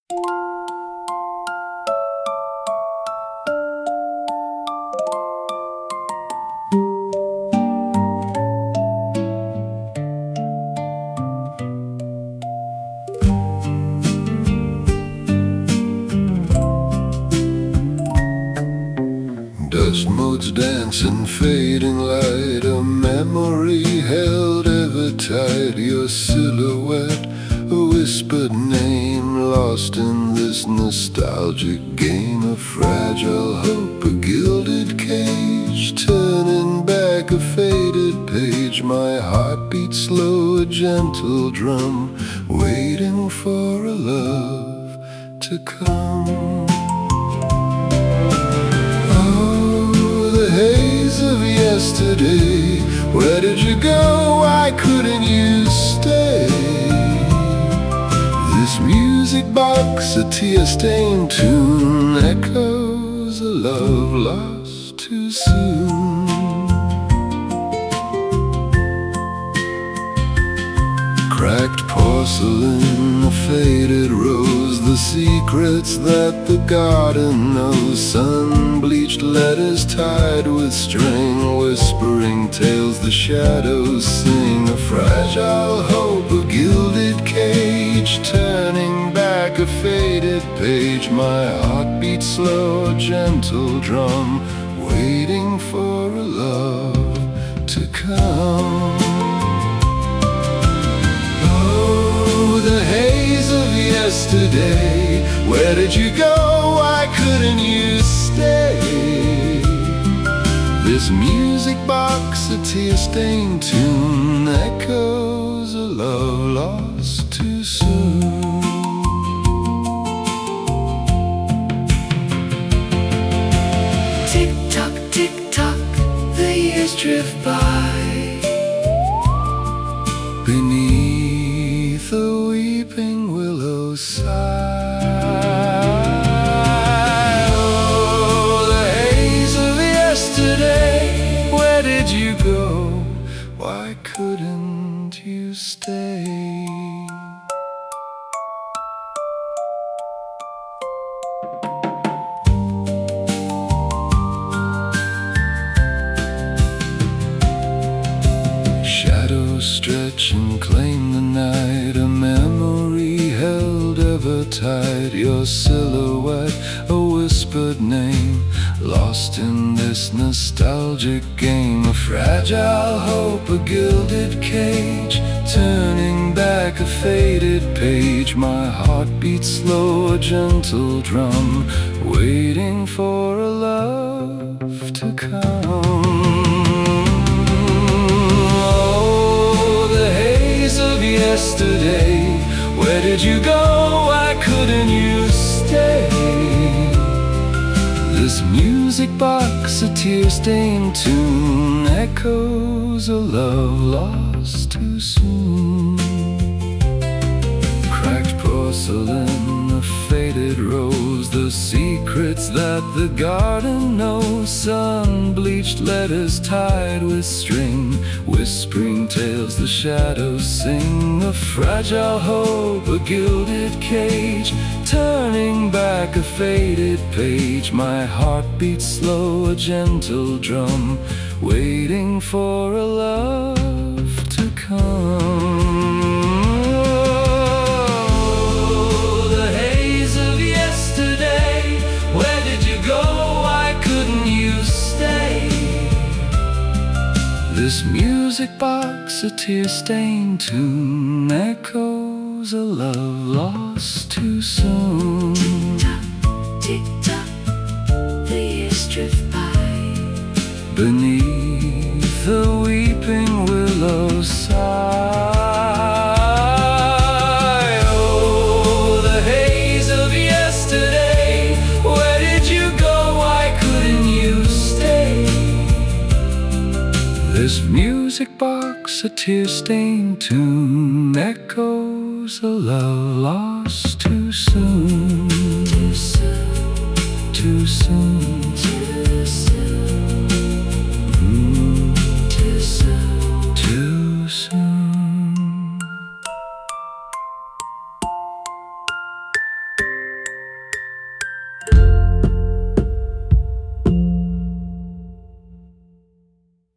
Dust motes dancing, fading light, a memory held ever tight. Your silhouette, a whispered name, lost in this nostalgic game of fragile hope, a gilded cage, turning back a faded page. My heart beats slow, a gentle drum, waiting for a love to come. Yesterday, where did you go? Why couldn't you stay? This music box, a tear-stained tune, echoes a love lost too soon. Cracked porcelain, a faded rose, the secrets that the garden knows. Sun-bleached letters tied with string, whispering tales the shadows sing. A fragile hope, a gilded cage, turning back a faded page. My heart beats slow, a gentle drum, waiting for a love to come. The haze of yesterday, where did you go? Why couldn't you stay? This music box, a tear-stained tune, echoes a love lost too soon. Tick-tock, tick-tock, the years drift by. Beneath the weeping willow sigh, oh, the haze of yesterday, where did you go? Why couldn't you stay? Shadows stretch and claim the night, a memory held ever tight. Your silhouette, a whispered name, lost in this nostalgic game. A fragile hope, a gilded cage, turning back a faded page. My heart beats slow, a gentle drum, waiting for a love to come. Yesterday, where did you go? Why couldn't you stay? This music box, a tear-stained tune, echoes a love lost too soon. Cracked porcelain, a faded rose, the secrets that the garden knows. Sun-bleached letters tied with string, whispering tales the shadows sing. A fragile hope, a gilded cage, turning back a faded page. My heart beats slow, a gentle drum, waiting for a love to come. This music box, a tear-stained tune, echoes a love lost too soon. Tick-tock, tick-tock, the years drift by. Beneath the weeping willow sigh, oh, the haze of yesterday, where did you go? Why couldn't you stay? This music box, a tear-stained tune, echoes a love lost